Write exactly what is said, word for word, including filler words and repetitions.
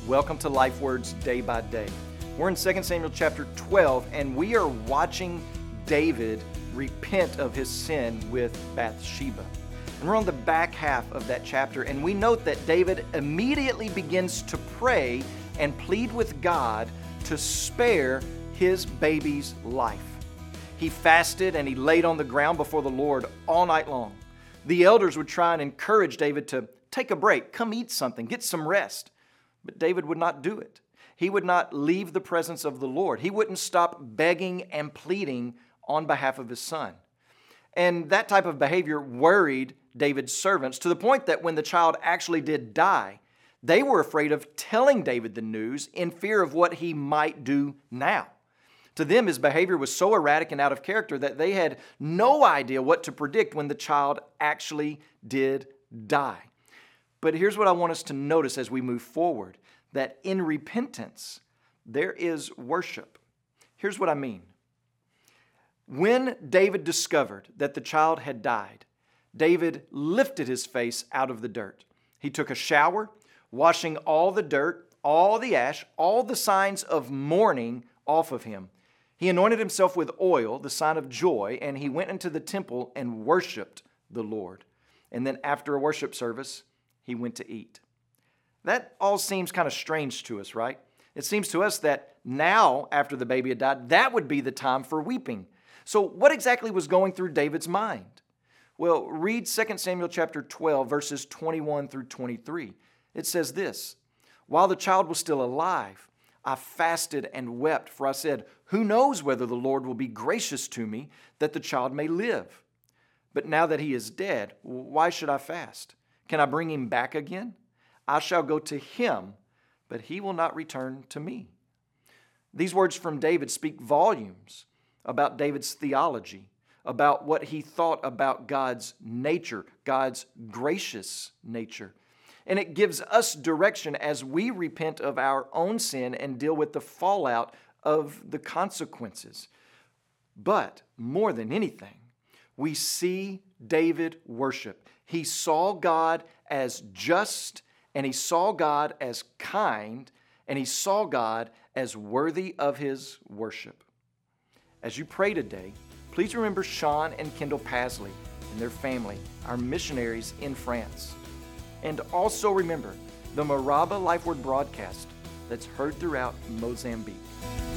Welcome to Life Words Day by Day. We're in Second Samuel chapter twelve, and we are watching David repent of his sin with Bathsheba. And we're on the back half of that chapter, and we note that David immediately begins to pray and plead with God to spare his baby's life. He fasted and he laid on the ground before the Lord all night long. The elders would try and encourage David to take a break, come eat something, get some rest. But David would not do it. He would not leave the presence of the Lord. He wouldn't stop begging and pleading on behalf of his son. And that type of behavior worried David's servants to the point that when the child actually did die, they were afraid of telling David the news in fear of what he might do now. To them, his behavior was so erratic and out of character that they had no idea what to predict when the child actually did die. But here's what I want us to notice as we move forward, that in repentance, there is worship. Here's what I mean. When David discovered that the child had died, David lifted his face out of the dirt. He took a shower, washing all the dirt, all the ash, all the signs of mourning off of him. He anointed himself with oil, the sign of joy, and he went into the temple and worshiped the Lord. And then after a worship service, he went to eat. That all seems kind of strange to us, right? It seems to us that now, after the baby had died, that would be the time for weeping. So what exactly was going through David's mind? Well, read Second Samuel chapter twelve, verses twenty-one through twenty-three. It says this, "While the child was still alive, I fasted and wept, for I said, 'Who knows whether the Lord will be gracious to me, that the child may live?' But now that he is dead, why should I fast? Can I bring him back again? I shall go to him, but he will not return to me." These words from David speak volumes about David's theology, about what he thought about God's nature, God's gracious nature. And it gives us direction as we repent of our own sin and deal with the fallout of the consequences. But more than anything, we see David worship. He saw God as just, and he saw God as kind, and he saw God as worthy of his worship. As you pray today, please remember Sean and Kendall Pasley and their family, our missionaries in France. And also remember the Maraba Life Word broadcast that's heard throughout Mozambique.